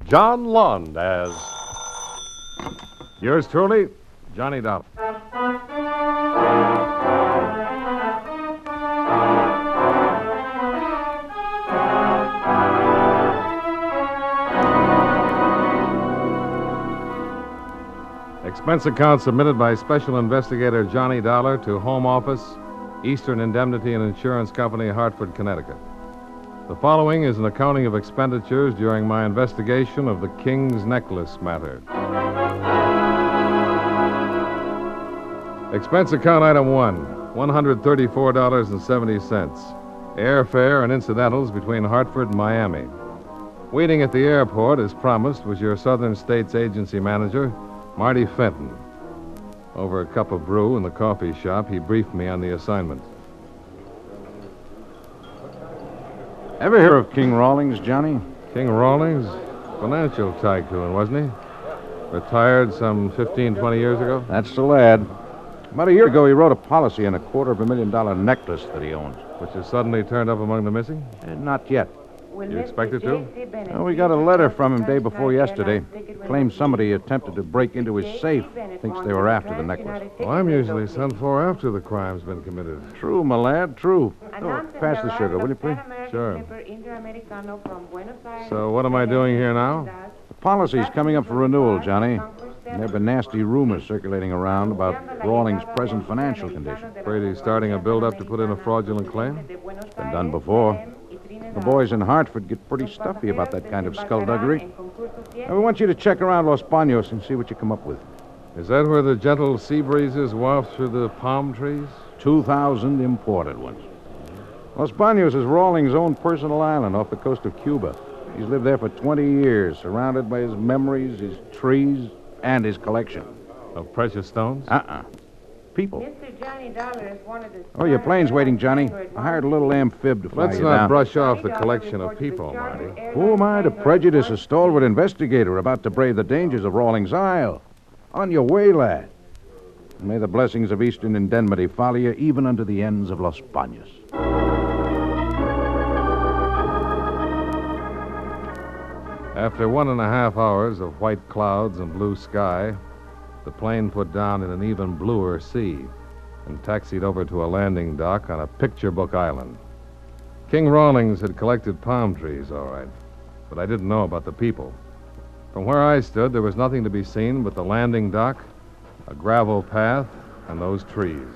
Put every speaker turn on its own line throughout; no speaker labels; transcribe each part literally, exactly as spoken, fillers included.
John Lund as yours truly, Johnny Dollar. Expense account submitted by Special Investigator Johnny Dollar to Home Office, Eastern Indemnity and Insurance Company, Hartford, Connecticut. The following is an accounting of expenditures during my investigation of the King's Necklace matter. Expense account item one, one hundred thirty-four dollars and seventy cents. Airfare and incidentals between Hartford and Miami. Waiting at the airport, as promised, was your Southern States Agency manager, Marty Fenton. Over a cup of brew in the coffee shop, he briefed me on the assignment.
Ever hear of King Rawlings, Johnny?
King Rawlings? Financial tycoon, wasn't he? Retired some fifteen, twenty years ago?
That's the lad. About a year ago, he wrote a policy on a quarter of a million dollar necklace that he owns.
Which has suddenly turned up among the missing?
Uh, not yet.
You expect it to?
Well, we got a letter from him day before yesterday. Claims somebody attempted to break into his safe. Thinks they were after the necklace.
Well, I'm usually sent for after the crime's been committed.
True, my lad, true. Oh, pass the sugar, will you, please?
Sure. So what am I doing here now?
The policy's coming up for renewal, Johnny. There have been nasty rumors circulating around about Rawlings' present financial condition.
Afraid he's starting a build-up to put in a fraudulent claim?
It's been done before. The boys in Hartford get pretty stuffy about that kind of skullduggery. Now, we want you to check around Los Banos and see what you come up with.
Is that where the gentle sea breezes waft through the palm trees?
Two thousand imported ones. Los Banos is Rawlings' own personal island off the coast of Cuba. He's lived there for twenty years, surrounded by his memories, his trees, and his collection.
Of precious stones?
Uh-uh. People.
Mister Johnny Dollar is one of the...
Oh, your plane's waiting, Johnny. I hired a little amphib to fly
Let's
you
not
down.
brush off the collection of people, Marty.
Who am I to prejudice a stalwart investigator about to brave the dangers of Rawlings Isle? On your way, lad. May the blessings of Eastern Indemnity follow you even unto the ends of Los Banos.
After one and a half hours of white clouds and blue sky, the plane put down in an even bluer sea and taxied over to a landing dock on a picture book island. King Rawlings had collected palm trees, all right, but I didn't know about the people. From where I stood, there was nothing to be seen but the landing dock, a gravel path, and those trees.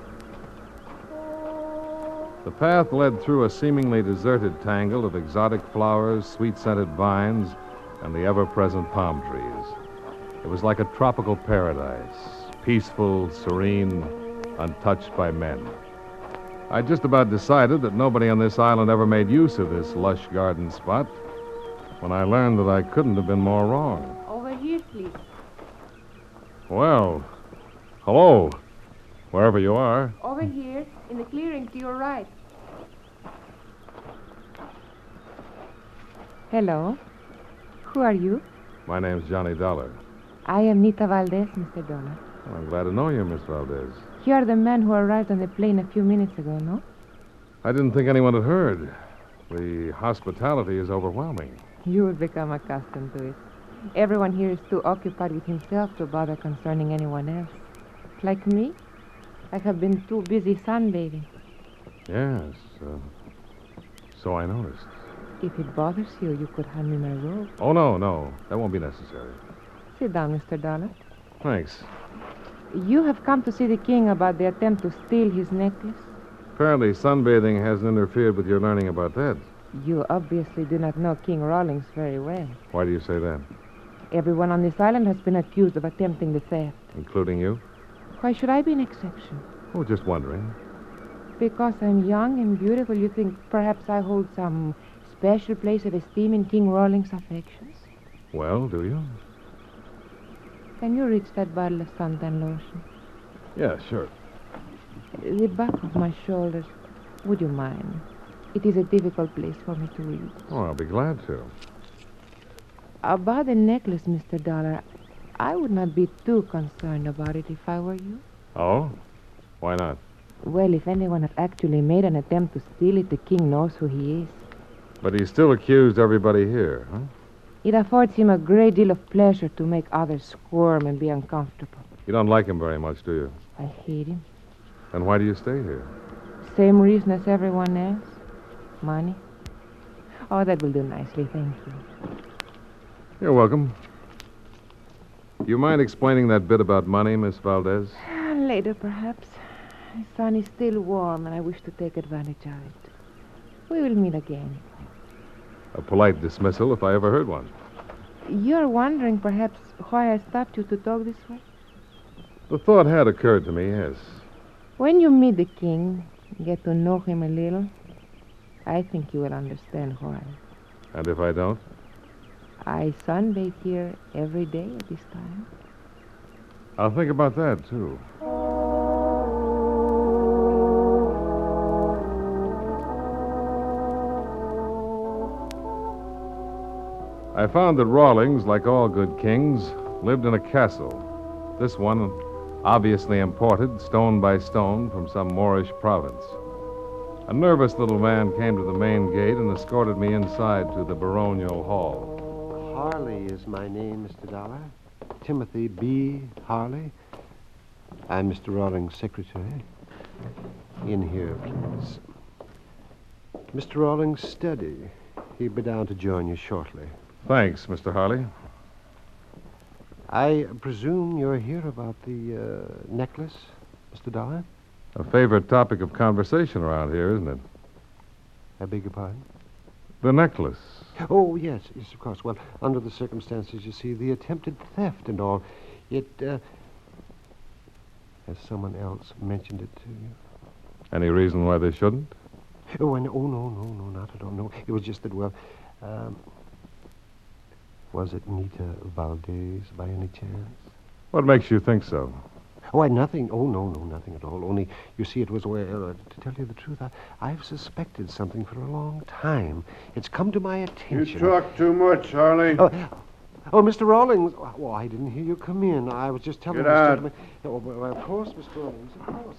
The path led through a seemingly deserted tangle of exotic flowers, sweet-scented vines, and the ever-present palm trees. It was like a tropical paradise, peaceful, serene, untouched by men. I just about decided that nobody on this island ever made use of this lush garden spot when I learned that I couldn't have been more wrong.
Over here, please.
Well, hello, wherever you are.
Over here, in the clearing to your right.
Hello. Who are you?
My name's Johnny Dollar.
I am Nita Valdez, Mister Dollar.
Well, I'm glad to know you, Miss Valdez.
You are the man who arrived on the plane a few minutes ago, no?
I didn't think anyone had heard. The hospitality is overwhelming.
You will become accustomed to it. Everyone here is too occupied with himself to bother concerning anyone else. Like me, I have been too busy sunbathing.
Yes, uh, so I noticed.
If it bothers you, you could hand me my robe.
Oh, no, no, that won't be necessary.
Sit down, Mister Dollar.
Thanks.
You have come to see the king about the attempt to steal his necklace?
Apparently, sunbathing hasn't interfered with your learning about that.
You obviously do not know King Rawlings very well.
Why do you say that?
Everyone on this island has been accused of attempting the theft.
Including you?
Why should I be an exception?
Oh, just wondering.
Because I'm young and beautiful, you think perhaps I hold some special place of esteem in King Rawlings' affections?
Well, do you?
Can you reach that bottle of suntan lotion?
Yeah, sure.
The back of my shoulders. Would you mind? It is a difficult place for me to reach.
Oh, I'll be glad to.
About the necklace, Mister Dollar, I would not be too concerned about it if I were you.
Oh? Why not?
Well, if anyone had actually made an attempt to steal it, the king knows who he is.
But he still accused everybody here, huh?
It affords him a great deal of pleasure to make others squirm and be uncomfortable.
You don't like him very much, do you?
I hate him.
Then why do you stay here?
Same reason as everyone else. Money. Oh, that will do nicely, thank you.
You're welcome. Do you mind explaining that bit about money, Miss Valdez?
Later, perhaps. The sun is still warm, and I wish to take advantage of it. We will meet again.
A polite dismissal, if I ever heard one.
You're wondering, perhaps, why I stopped you to talk this way?
The thought had occurred to me, yes.
When you meet the king, get to know him a little, I think you will understand why.
And if I don't?
I sunbathe here every day at this time.
I'll think about that, too. I found that Rawlings, like all good kings, lived in a castle. This one, obviously imported, stone by stone, from some Moorish province. A nervous little man came to the main gate and escorted me inside to the baronial hall.
Harley is my name, Mister Dollar. Timothy B. Harley. I'm Mister Rawlings' secretary. In here, please. Mister Rawlings' study. He'll be down to join you shortly.
Thanks, Mister Harley.
I presume you're here about the uh, necklace, Mister Dollar?
A favorite topic of conversation around here, isn't it?
I beg your pardon?
The necklace.
Oh, yes, yes, of course. Well, under the circumstances, you see, the attempted theft and all, it, uh... Has someone else mentioned it to you?
Any reason why they shouldn't?
Oh, and, oh, no, no, no, not at all, no. It was just that, well, um... was it Nita Valdez, by any chance?
What makes you think so?
Oh, I, nothing. Oh, no, no, nothing at all. Only, you see, it was, well, uh, to tell you the truth, I, I've suspected something for a long time. It's come to my attention.
You talk too much, Harley.
Oh, oh, Mister Rawlings. Oh, I didn't hear you come in. I was just telling
Get
this
out.
gentleman. Oh, well, of course, Mister Rawlings, of course.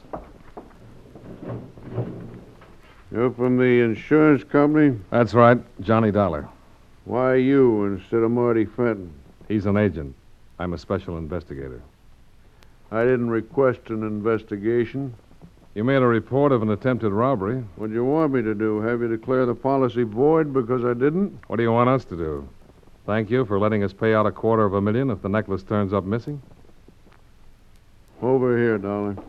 You're from the insurance company?
That's right, Johnny Dollar.
Why you instead of Marty Fenton?
He's an agent. I'm a special investigator.
I didn't request an investigation.
You made a report of an attempted robbery.
What do you want me to do? Have you declare the policy void because I didn't?
What do you want us to do? Thank you for letting us pay out a quarter of a million if the necklace turns up missing?
Over here, darling.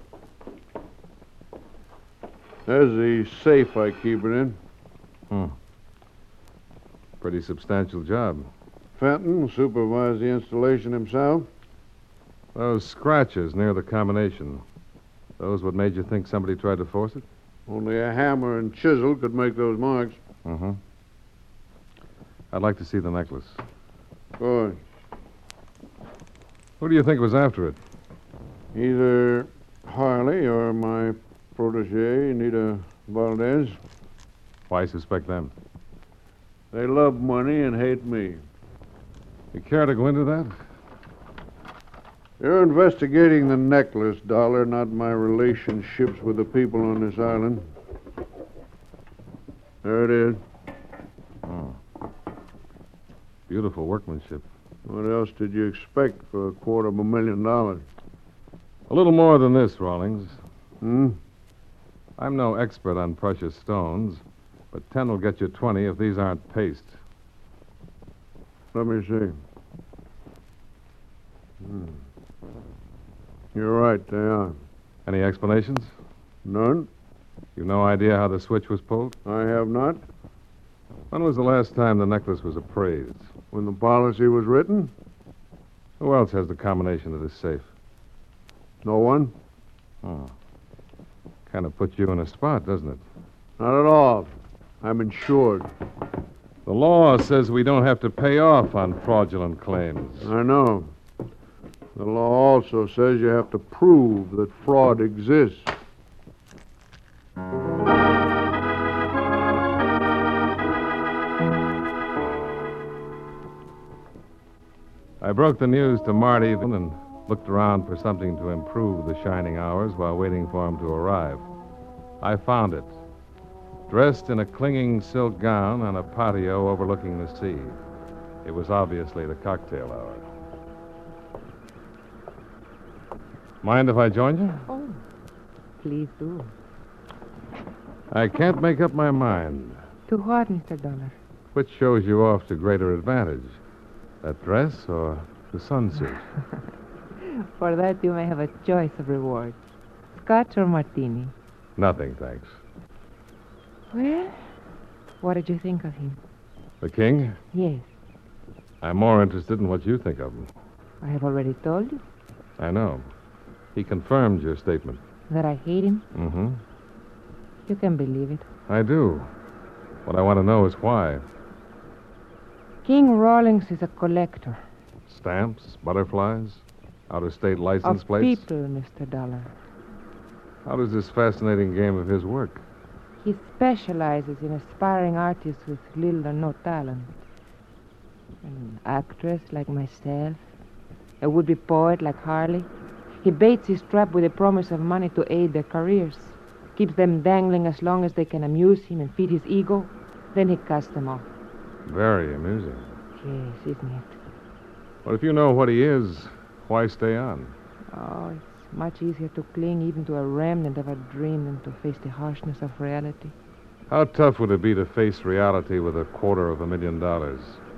There's the safe I keep it in.
Hmm. Pretty substantial job.
Fenton supervised the installation himself.
Those scratches near the combination, those what made you think somebody tried to force it?
Only a hammer and chisel could make those marks.
Mm-hmm. I'd like to see the necklace.
Good.
Who do you think was after it?
Either Harley or my protege, Nita Valdez.
Why suspect them?
They love money and hate me.
You care to go into that?
You're investigating the necklace, Dollar, not my relationships with the people on this island. There it is.
Oh. Beautiful workmanship.
What else did you expect for a quarter of a million dollars?
A little more than this, Rawlings.
Hmm?
I'm no expert on precious stones, but ten will get you twenty if these aren't paste.
Let me see. Hmm. You're right, they are.
Any explanations?
None?
You've no idea how the switch was pulled?
I have not.
When was the last time the necklace was appraised?
When the policy was written?
Who else has the combination of this safe?
No one?
Oh. Kind of puts you in a spot, doesn't it?
Not at all. I'm insured.
The law says we don't have to pay off on fraudulent claims.
I know. The law also says you have to prove that fraud exists.
I broke the news to Marty and looked around for something to improve the shining hours while waiting for him to arrive. I found it, dressed in a clinging silk gown on a patio overlooking the sea. It was obviously the cocktail hour. Mind if I join you?
Oh, please do.
I can't make up my mind.
To what, Mister Dollar?
Which shows you off to greater advantage? That dress or the sunsuit?
For that, you may have a choice of rewards. Scotch or martini?
Nothing, thanks.
Well, what did you think of him?
The king?
Yes,
I'm more interested in what you think of him.
I have already told you
I know. He confirmed your statement.
that I hate him.
Mm-hmm.
You can believe it.
I do. What I want to know is why.
King Rawlings is a collector
Stamps, butterflies, out-of-state license
of
plates.
people, Mister Dollar.
How does this fascinating game of his work?
He specializes in aspiring artists with little or no talent. An actress like myself, a would-be poet like Harley. He baits his trap with the promise of money to aid their careers, keeps them dangling as long as they can amuse him and feed his ego. Then he casts them off.
Very amusing.
Yes, isn't it?
But if you know what he is, why stay on?
Oh, it's much easier to cling even to a remnant of a dream than to face the harshness of reality.
How tough would it be to face reality with a quarter of a million dollars?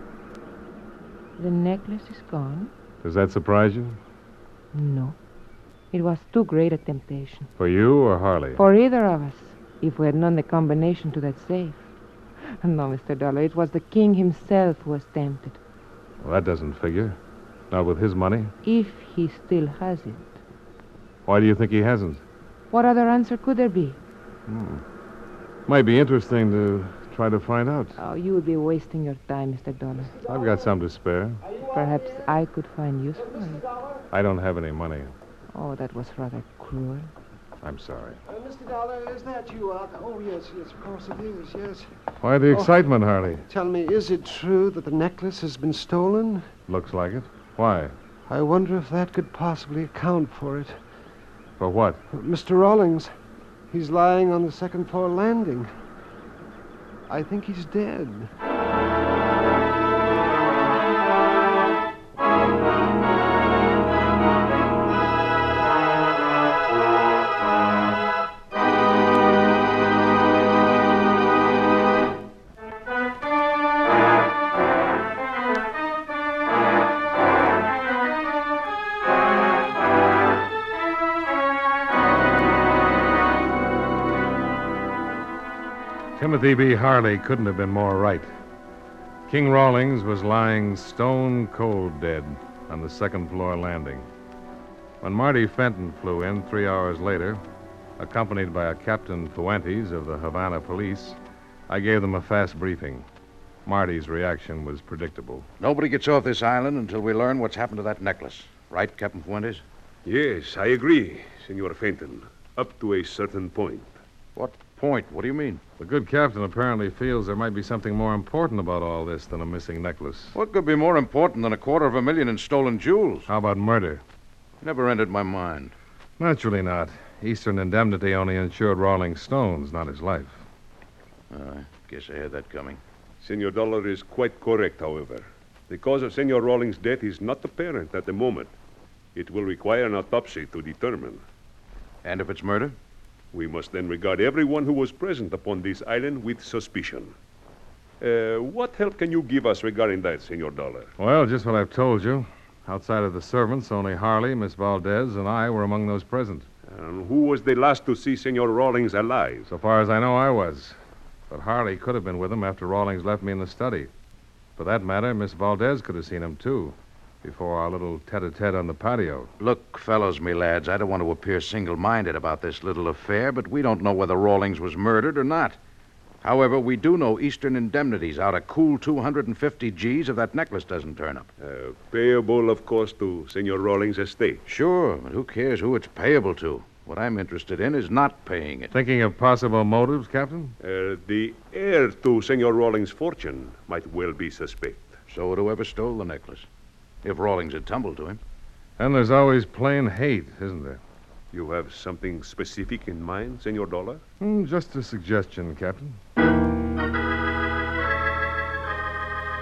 The necklace is gone?
Does that surprise you?
No. It was too great a temptation.
For you or Harley?
For either of us, if we had known the combination to that safe. No, Mister Dollar, it was the king himself who was tempted.
Well, that doesn't figure. Not with his money.
If he still has it.
Why do you think he hasn't?
What other answer could there be?
Hmm. Might be interesting to try to find out.
Oh, you would be wasting your time, Mister Dollar.
I've got some to spare.
Perhaps I could find use for it.
I don't have any money.
Oh, that was rather cruel.
I'm sorry.
Uh, Mister Dollar, is that you out? Oh, yes, yes, of course it is, yes.
Why the excitement, Harley?
Tell me, is it true that the necklace has been stolen?
Looks like it. Why?
I wonder if that could possibly account for it.
For what?
Mister Rawlings, he's lying on the second floor landing. I think he's dead.
Timothy B. Harley couldn't have been more right. King Rawlings was lying stone cold dead on the second floor landing. When Marty Fenton flew in three hours later, accompanied by a Captain Fuentes of the Havana Police, I gave them a fast briefing. Marty's reaction was predictable.
Nobody gets off this island until we learn what's happened to that necklace. Right, Captain Fuentes?
Yes, I agree, Senor Fenton. Up to a certain point.
What point? What do you mean?
The good captain apparently feels there might be something more important about all this than a missing necklace.
What could be more important than a quarter of a million in stolen jewels?
How about murder?
Never entered my mind.
Naturally not. Eastern Indemnity only insured Rawlings' stones, not his life.
Uh, I guess I had that coming.
Senor Dollar is quite correct, however. The cause of Senor Rawlings' death is not apparent at the moment. It will require an autopsy to determine.
And if it's murder?
We must then regard everyone who was present upon this island with suspicion. Uh, what help can you give us regarding that, Senor Dollar?
Well, just what I've told you. Outside of the servants, only Harley, Miss Valdez, and I were among those present.
And who was the last to see Senor Rawlings alive?
So far as I know, I was. But Harley could have been with him after Rawlings left me in the study. For that matter, Miss Valdez could have seen him, too, before our little tete-a-tete on the patio.
Look, fellows, me lads, I don't want to appear single-minded about this little affair, but we don't know whether Rawlings was murdered or not. However, we do know Eastern Indemnity's out a cool two hundred fifty G's if that necklace doesn't turn up.
Uh, payable, of course, to Senor Rawlings' estate.
Sure, but who cares who it's payable to? What I'm interested in is not paying it.
Thinking of possible motives, Captain?
Uh, the heir to Senor Rawlings' fortune might well be suspect.
So would whoever stole the necklace, if Rawlings had tumbled to him.
And there's always plain hate, isn't there?
You have something specific in mind, Senor Dollar?
Mm, just a suggestion, Captain.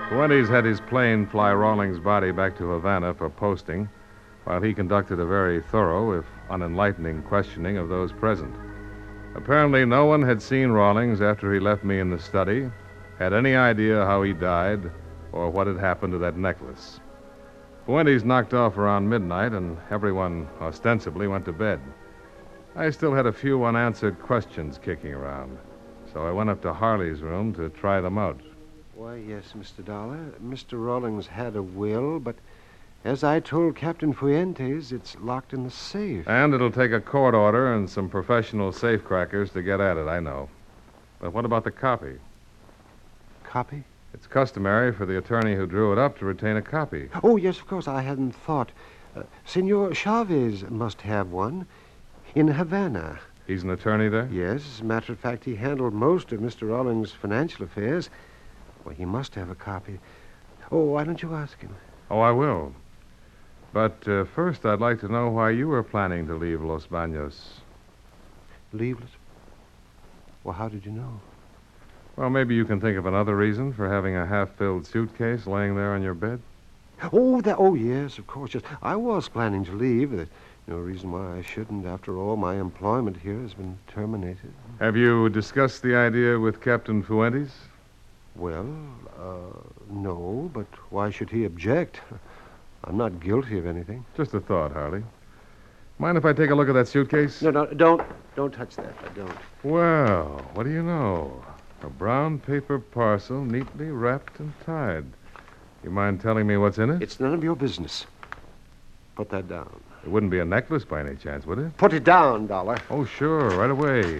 Fuentes had his plane fly Rawlings' body back to Havana for posting, while he conducted a very thorough, if unenlightening, questioning of those present. Apparently, no one had seen Rawlings after he left me in the study, had any idea how he died, or what had happened to that necklace. Fuentes knocked off around midnight, and everyone ostensibly went to bed. I still had a few unanswered questions kicking around, so I went up to Harley's room to try them out.
Why, yes, Mister Dollar. Mister Rawlings had a will, but as I told Captain Fuentes, it's locked in the safe.
And it'll take a court order and some professional safecrackers to get at it, I know. But what about the copy?
Copy?
It's customary for the attorney who drew it up to retain a copy.
Oh, yes, of course. I hadn't thought. Uh, Senor Chavez must have one in Havana.
He's an attorney there?
Yes. As a matter of fact, he handled most of Mister Rawlings' financial affairs. Well, he must have a copy. Oh, why don't you ask him?
Oh, I will. But uh, first, I'd like to know why you were planning to leave Los Baños.
Leave Los? Well, how did you know?
Well, maybe you can think of another reason for having a half-filled suitcase laying there on your bed.
Oh, that. Oh, yes, of course. Yes, I was planning to leave. There's no reason why I shouldn't. After all, my employment here has been terminated.
Have you discussed the idea with Captain Fuentes?
Well, uh, no, but why should he object? I'm not guilty of anything.
Just a thought, Harley. Mind if I take a look at that suitcase?
No, no, don't. Don't touch that. I don't.
Well, what do you know? A brown paper parcel neatly wrapped and tied. You mind telling me what's in it?
It's none of your business. Put that down.
It wouldn't be a necklace by any chance, would it?
Put it down, Dollar.
Oh, sure, right away.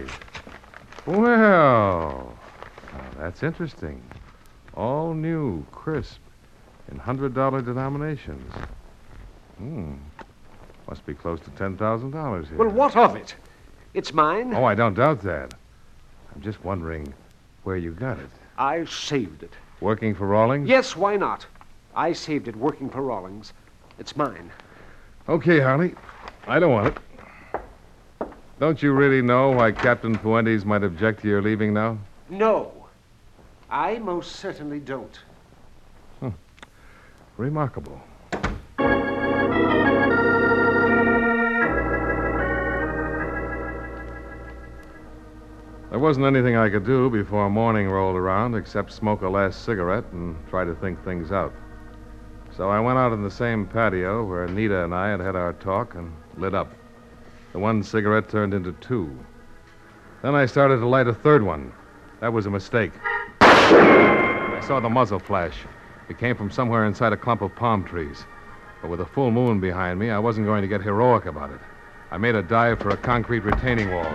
Well, now that's interesting. All new, crisp, in hundred-dollar denominations. Hmm. Must be close to ten thousand dollars here.
Well, what of it? It's mine.
Oh, I don't doubt that. I'm just wondering where you got it.
I saved it.
Working for Rawlings?
Yes, why not? I saved it working for Rawlings. It's mine.
Okay, Harley. I don't want it. Don't you really know why Captain Fuentes might object to your leaving now?
No. I most certainly don't.
Hmm. Remarkable. There wasn't anything I could do before morning rolled around except smoke a last cigarette and try to think things out. So I went out in the same patio where Anita and I had had our talk and lit up. The one cigarette turned into two. Then I started to light a third one. That was a mistake. I saw the muzzle flash. It came from somewhere inside a clump of palm trees. But with a full moon behind me, I wasn't going to get heroic about it. I made a dive for a concrete retaining wall.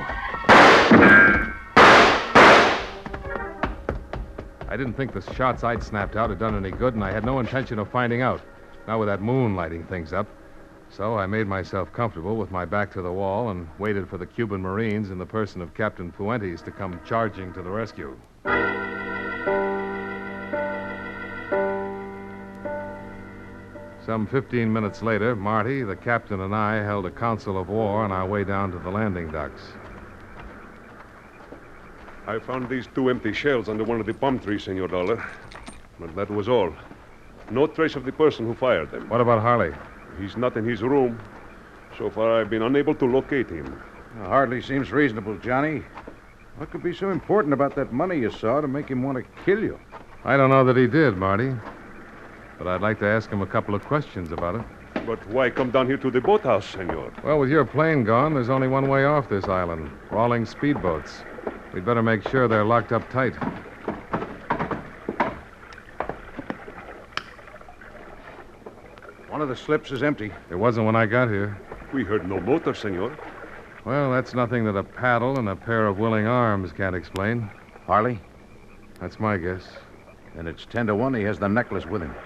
I didn't think the shots I'd snapped out had done any good, and I had no intention of finding out, not with that moon lighting things up. So I made myself comfortable with my back to the wall and waited for the Cuban Marines in the person of Captain Fuentes to come charging to the rescue. Some fifteen minutes later, Marty, the captain, and I held a council of war on our way down to the landing docks.
I found these two empty shells under one of the palm trees, Senor Dollar. But that was all. No trace of the person who fired them.
What about Harley?
He's not in his room. So far, I've been unable to locate him.
Hardly seems reasonable, Johnny. What could be so important about that money you saw to make him want to kill you?
I don't know that he did, Marty. But I'd like to ask him a couple of questions about it.
But why come down here to the boathouse, Senor?
Well, with your plane gone, there's only one way off this island. Rawlings speedboats. We'd better make sure they're locked up tight.
One of the slips is empty.
It wasn't when I got here.
We heard no motor, Senor.
Well, that's nothing that a paddle and a pair of willing arms can't explain.
Harley?
That's my guess.
Then it's ten to one he has the necklace with him.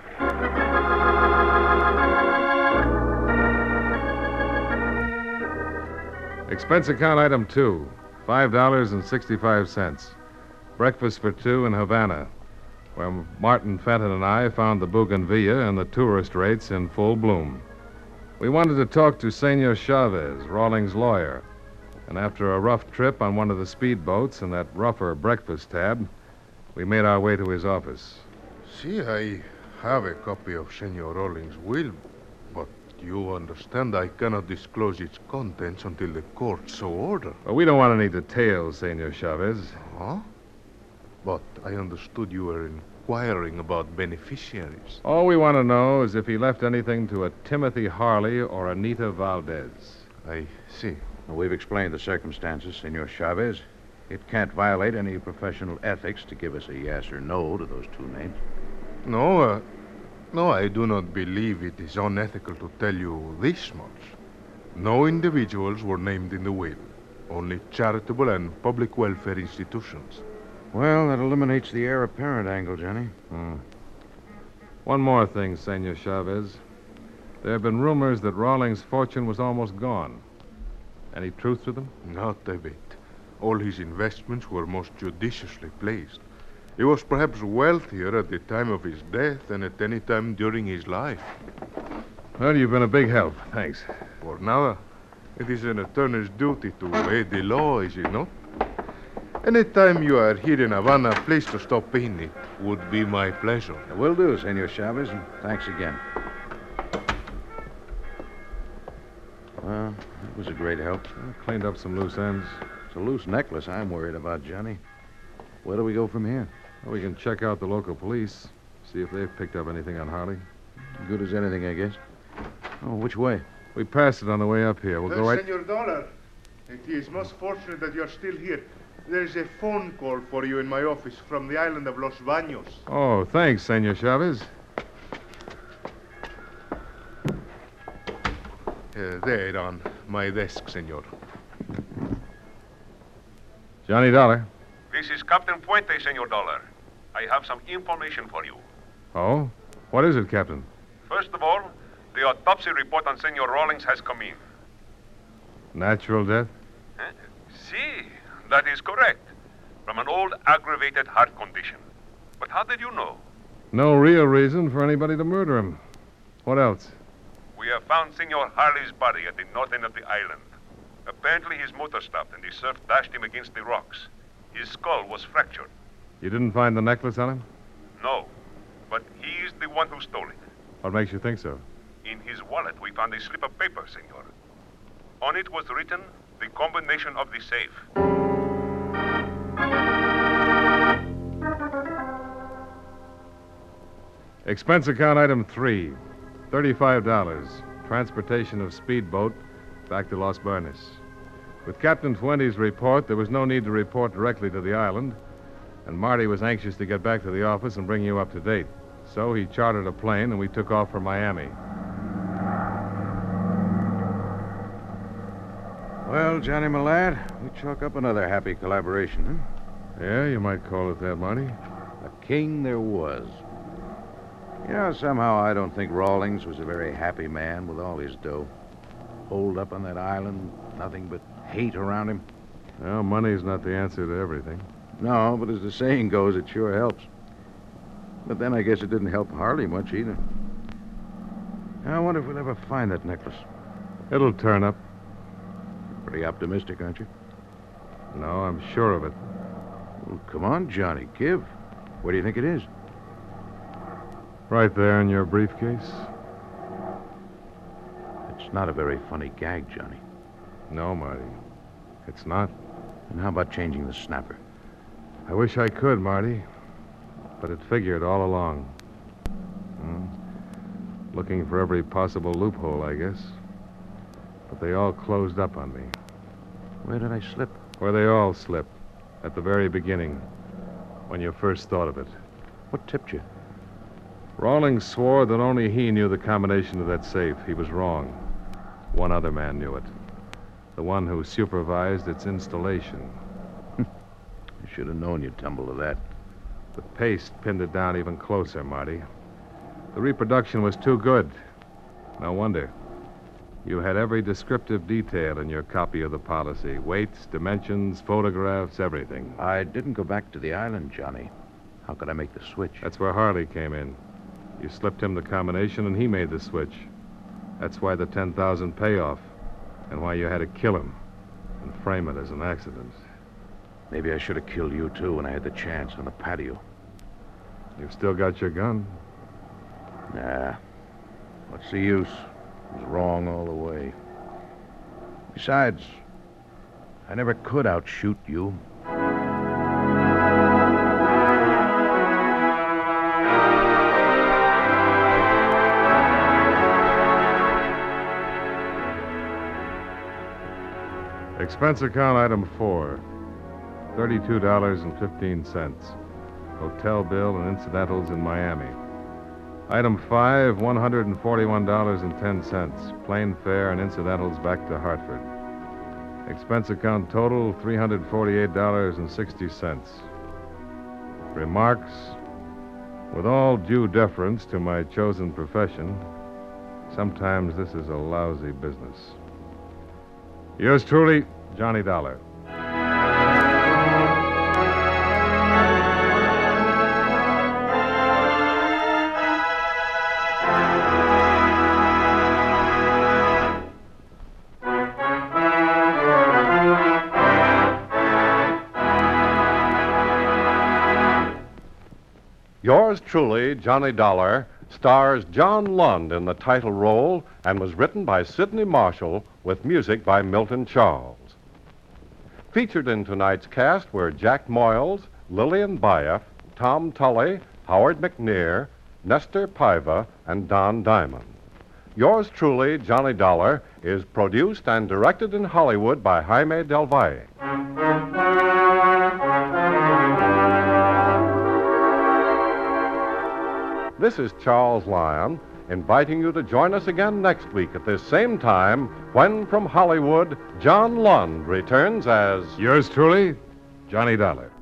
Expense account item two. Five dollars and sixty-five cents. Breakfast for two in Havana, where Martin Fenton and I found the bougainvillea and the tourist rates in full bloom. We wanted to talk to Senor Chavez, Rawlings' lawyer, and after a rough trip on one of the speedboats and that rougher breakfast tab, we made our way to his office.
See, I have a copy of Senor Rawlings' will, but you understand I cannot disclose its contents until the court so order.
Well, we don't want any details, Senor Chavez.
Huh? But I understood you were inquiring about beneficiaries.
All we want to know is if he left anything to a Timothy Harley or Anita Valdez.
I see.
Well, we've explained the circumstances, Senor Chavez. It can't violate any professional ethics to give us a yes or no to those two names.
No, uh, no, I do not believe it is unethical to tell you this much. No individuals were named in the will. Only charitable and public welfare institutions.
Well, that eliminates the heir apparent angle, Johnny.
Hmm. One more thing, Senor Chavez. There have been rumors that Rawlings' fortune was almost gone. Any truth to them?
Not a bit. All his investments were most judiciously placed. He was perhaps wealthier at the time of his death than at any time during his life.
Well, you've been a big help. Thanks.
For now, it is an attorney's duty to aid the law, is it not? Any time you are here in Havana, a place to stop in, it would be my pleasure.
Will do, Senor Chavez, and thanks again. Well, it was a great help.
Well, cleaned up some loose ends.
It's a loose necklace I'm worried about, Johnny. Where do we go from here?
Well, we can check out the local police, see if they've picked up anything on Harley.
Good as anything, I guess. Oh, which way?
We passed it on the way up here. We'll
Uh,
go right...
Senor Dollar, it is most fortunate that you're still here. There's a phone call for you in my office from the island of Los Baños.
Oh, thanks, Senor Chavez.
Uh, there on my desk, senor.
Johnny Dollar.
This is Captain Puente, Senor Dollar. I have some information for you.
Oh? What is it, Captain?
First of all, the autopsy report on Senor Rawlings has come in.
Natural death?
Eh? See, that is correct. From an old aggravated heart condition. But how did you know?
No real reason for anybody to murder him. What else?
We have found Senor Harley's body at the north end of the island. Apparently his motor stopped and the surf dashed him against the rocks. His skull was fractured.
You didn't find the necklace on him?
No, but he is the one who stole it.
What makes you think so?
In his wallet, we found a slip of paper, senor. On it was written the combination of the safe.
Expense account item three, thirty-five dollars. Transportation of speedboat back to Los Baños. With Captain Fuente's report, there was no need to report directly to the island, and Marty was anxious to get back to the office and bring you up to date. So he chartered a plane, and we took off for Miami.
Well, Johnny, my lad, we chalk up another happy collaboration, huh?
Yeah, you might call it that, Marty.
A king there was. You know, somehow I don't think Rawlings was a very happy man with all his dough. Holed up on that island, nothing but hate around him.
Well, money's not the answer to everything.
No, but as the saying goes, it sure helps. But then I guess it didn't help Harley much either. I wonder if we'll ever find that necklace.
It'll turn up.
Pretty optimistic, aren't you?
No, I'm sure of it.
Well, come on, Johnny, give. Where do you think it is?
Right there in your briefcase?
It's not a very funny gag, Johnny.
No, Marty. It's not.
And how about changing the snapper?
I wish I could, Marty. But it figured all along. Hmm. Looking for every possible loophole, I guess. But they all closed up on me.
Where did I slip?
Where they all slipped. At the very beginning. When you first thought of it.
What tipped you?
Rawlings swore that only he knew the combination of that safe. He was wrong. One other man knew it. The one who supervised its installation.
I should have known you'd tumble to that.
The paste pinned it down even closer, Marty. The reproduction was too good. No wonder. You had every descriptive detail in your copy of the policy. Weights, dimensions, photographs, everything.
I didn't go back to the island, Johnny. How could I make the switch?
That's where Harley came in. You slipped him the combination, and he made the switch. That's why the ten thousand payoff, and why you had to kill him and frame it as an accident.
Maybe I should have killed you, too, when I had the chance on the patio.
You've still got your gun?
Nah. What's the use? It was wrong all the way. Besides, I never could outshoot you.
Expense account item four, thirty-two dollars and fifteen cents. Hotel bill and incidentals in Miami. Item five, one hundred forty-one dollars and ten cents. Plane fare and incidentals back to Hartford. Expense account total, three hundred forty-eight dollars and sixty cents. Remarks: with all due deference to my chosen profession, sometimes this is a lousy business. Yours truly, Johnny Dollar.
Yours truly, Johnny Dollar, stars John Lund in the title role and was written by Sidney Marshall with music by Milton Charles. Featured in tonight's cast were Jack Moyles, Lillian Bayef, Tom Tully, Howard McNear, Nestor Paiva, and Don Diamond. Yours truly, Johnny Dollar, is produced and directed in Hollywood by Jaime Del Valle. This is Charles Lyon, inviting you to join us again next week at this same time when, from Hollywood, John Lund returns as...
Yours truly, Johnny Dollar.